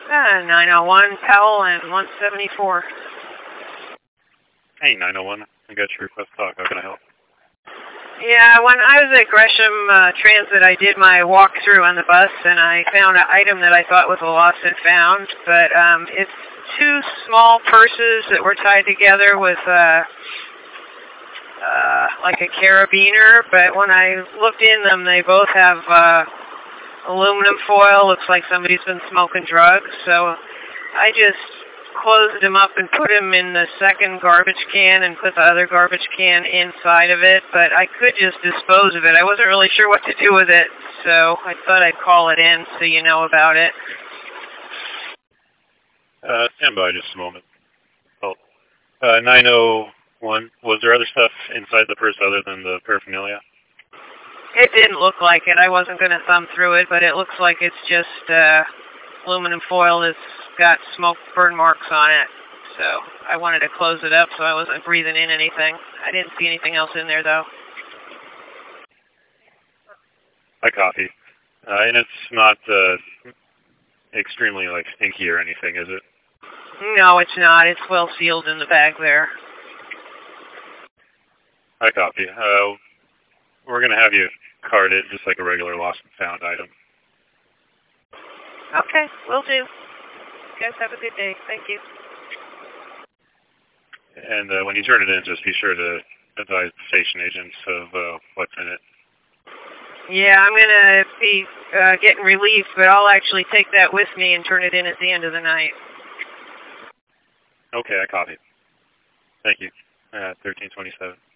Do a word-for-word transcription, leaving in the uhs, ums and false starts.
Uh, nine oh one, Powell and one seventy-four. Hey, nine oh one. I got your request to talk. How can I help? Yeah, when I was at Gresham uh, Transit, I did my walkthrough on the bus, and I found an item that I thought was a lost and found, but um, it's two small purses that were tied together with uh, uh, like a carabiner, but when I looked in them, they both have uh, aluminum foil. Looks like somebody's been smoking drugs, so I just closed them up and put them in the second garbage can and put the other garbage can inside of it, but I could just dispose of it. I wasn't really sure what to do with it, so I thought I'd call it in so you know about it. Uh, stand by just a moment. Oh, uh, nine oh one. Was there other stuff inside the purse other than the paraphernalia? It didn't look like it. I wasn't going to thumb through it, but it looks like it's just uh, aluminum foil that's got smoke burn marks on it. So I wanted to close it up so I wasn't breathing in anything. I didn't see anything else in there, though. I copy. Uh, and it's not uh, extremely, like, stinky or anything, is it? No, it's not. It's well sealed in the bag there. I copy. Uh, we're going to have you card it just like a regular lost and found item. Okay, will do. You guys have a good day. Thank you. And uh, when you turn it in, just be sure to advise the station agents of uh, what's in it. Yeah, I'm going to be uh, getting relief, but I'll actually take that with me and turn it in at the end of the night. Okay, I copy. Thank you. Uh, thirteen twenty-seven.